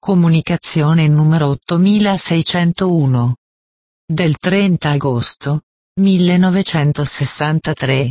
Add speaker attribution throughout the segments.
Speaker 1: Comunicazione numero 8601. Del 30 agosto 1963.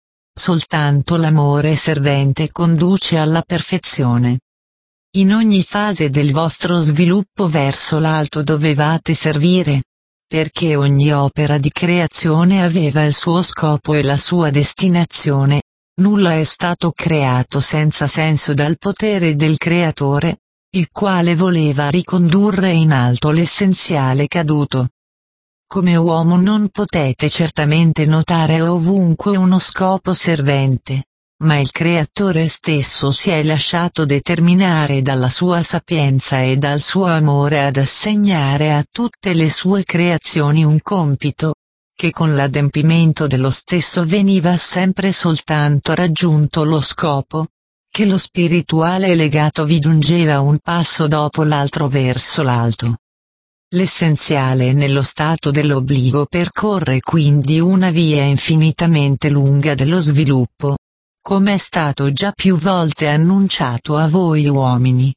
Speaker 1: Soltanto l'amore servente conduce alla perfezione. In ogni fase del vostro sviluppo verso l'alto dovevate servire, perché ogni opera di creazione aveva il suo scopo e la sua destinazione. Nulla è stato creato senza senso dal potere del Creatore, il quale voleva ricondurre in alto l'essenziale caduto. Come uomo non potete certamente notare ovunque uno scopo servente, ma il Creatore stesso si è lasciato determinare dalla sua sapienza e dal suo amore ad assegnare a tutte le sue creazioni un compito, che con l'adempimento dello stesso veniva sempre soltanto raggiunto lo scopo, che lo spirituale legato vi giungeva un passo dopo l'altro verso l'alto. L'essenziale nello stato dell'obbligo percorre quindi una via infinitamente lunga dello sviluppo, come è stato già più volte annunciato a voi uomini.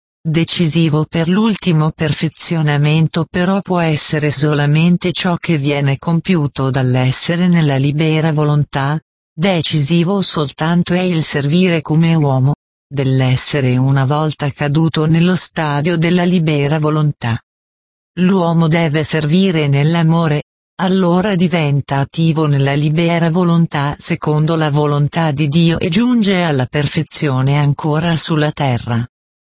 Speaker 1: Decisivo per l'ultimo perfezionamento però può essere solamente ciò che viene compiuto dall'essere nella libera volontà. Decisivo soltanto è il servire come uomo, dell'essere una volta caduto nello stadio della libera volontà. L'uomo deve servire nell'amore, allora diventa attivo nella libera volontà secondo la volontà di Dio e giunge alla perfezione ancora sulla terra.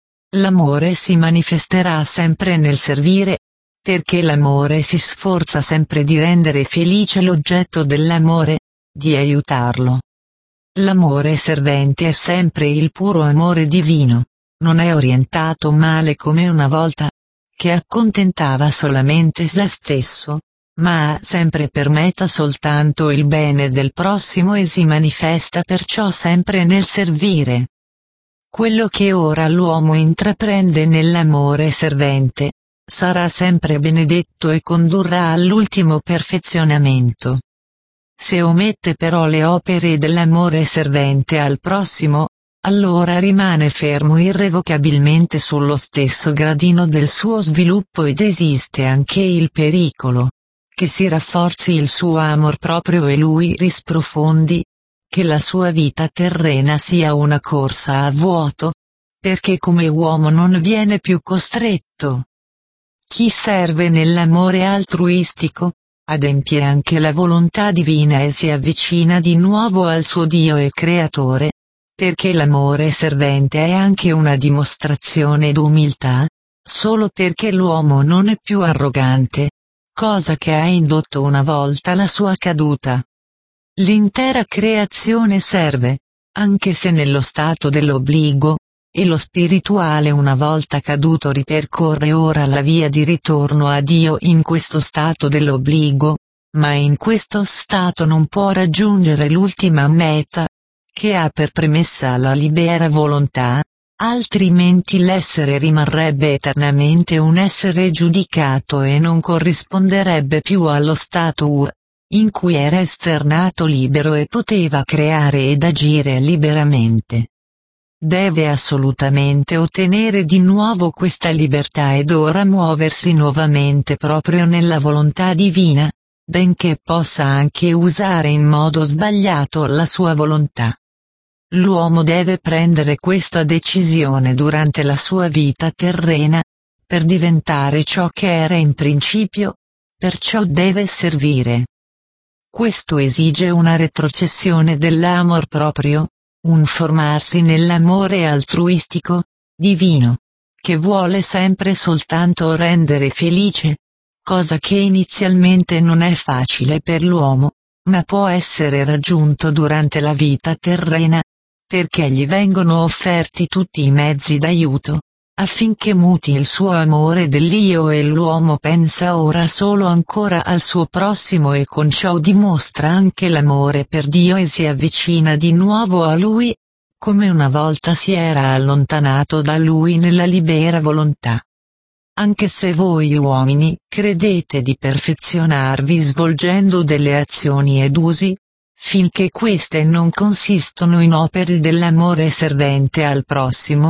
Speaker 1: L'amore si manifesterà sempre nel servire, perché l'amore si sforza sempre di rendere felice l'oggetto dell'amore, di aiutarlo. L'amore servente è sempre il puro amore divino, non è orientato male come una volta, che accontentava solamente se stesso, ma ha sempre per meta soltanto il bene del prossimo e si manifesta perciò sempre nel servire. Quello che ora l'uomo intraprende nell'amore servente, sarà sempre benedetto e condurrà all'ultimo perfezionamento. Se omette però le opere dell'amore servente al prossimo, allora rimane fermo irrevocabilmente sullo stesso gradino del suo sviluppo ed esiste anche il pericolo che si rafforzi il suo amor proprio e lui risprofondi, che la sua vita terrena sia una corsa a vuoto, perché come uomo non viene più costretto. Chi serve nell'amore altruistico, adempie anche la volontà divina e si avvicina di nuovo al suo Dio e Creatore, perché l'amore servente è anche una dimostrazione d'umiltà, solo perché l'uomo non è più arrogante, cosa che ha indotto una volta la sua caduta. L'intera creazione serve, anche se nello stato dell'obbligo, e lo spirituale una volta caduto ripercorre ora la via di ritorno a Dio in questo stato dell'obbligo, ma in questo stato non può raggiungere l'ultima meta, che ha per premessa la libera volontà, altrimenti l'essere rimarrebbe eternamente un essere giudicato e non corrisponderebbe più allo stato in cui era esternato libero e poteva creare ed agire liberamente. Deve assolutamente ottenere di nuovo questa libertà ed ora muoversi nuovamente proprio nella volontà divina, benché possa anche usare in modo sbagliato la sua volontà. L'uomo deve prendere questa decisione durante la sua vita terrena, per diventare ciò che era in principio, perciò deve servire. Questo esige una retrocessione dell'amor proprio, un formarsi nell'amore altruistico, divino, che vuole sempre soltanto rendere felice, cosa che inizialmente non è facile per l'uomo, ma può essere raggiunto durante la vita terrena, perché gli vengono offerti tutti i mezzi d'aiuto, affinché muti il suo amore dell'io e l'uomo pensa ora solo ancora al suo prossimo e con ciò dimostra anche l'amore per Dio e si avvicina di nuovo a Lui, come una volta si era allontanato da Lui nella libera volontà. Anche se voi uomini credete di perfezionarvi svolgendo delle azioni ed usi, finché queste non consistono in opere dell'amore servente al prossimo,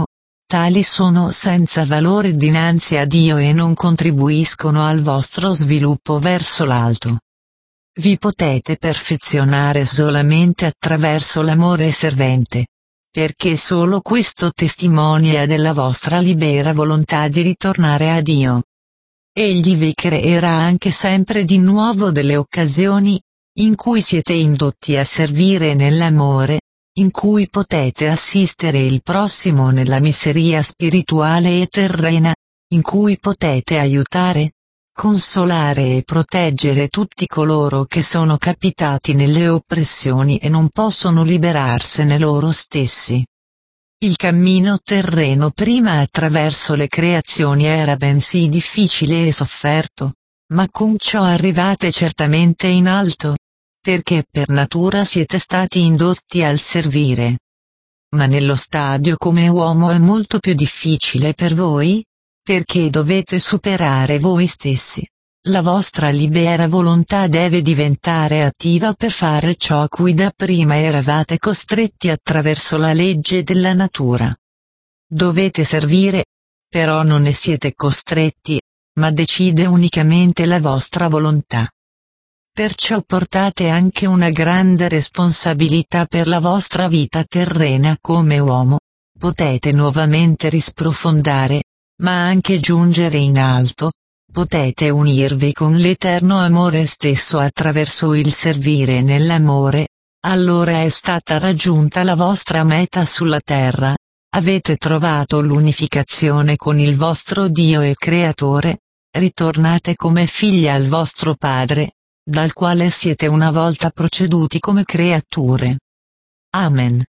Speaker 1: mortali sono senza valore dinanzi a Dio e non contribuiscono al vostro sviluppo verso l'alto. Vi potete perfezionare solamente attraverso l'amore servente, perché solo questo testimonia della vostra libera volontà di ritornare a Dio. Egli vi creerà anche sempre di nuovo delle occasioni, in cui siete indotti a servire nell'amore, in cui potete assistere il prossimo nella miseria spirituale e terrena, in cui potete aiutare, consolare e proteggere tutti coloro che sono capitati nelle oppressioni e non possono liberarsene loro stessi. Il cammino terreno prima attraverso le creazioni era bensì difficile e sofferto, ma con ciò arrivate certamente in alto, perché per natura siete stati indotti al servire. Ma nello stadio come uomo è molto più difficile per voi, perché dovete superare voi stessi. La vostra libera volontà deve diventare attiva per fare ciò a cui dapprima eravate costretti attraverso la legge della natura. Dovete servire, però non ne siete costretti, ma decide unicamente la vostra volontà. Perciò portate anche una grande responsabilità per la vostra vita terrena come uomo. Potete nuovamente risprofondare, ma anche giungere in alto. Potete unirvi con l'eterno amore stesso attraverso il servire nell'amore. Allora è stata raggiunta la vostra meta sulla terra. Avete trovato l'unificazione con il vostro Dio e Creatore. Ritornate come figli al vostro Padre, dal quale siete una volta proceduti come creature. Amen.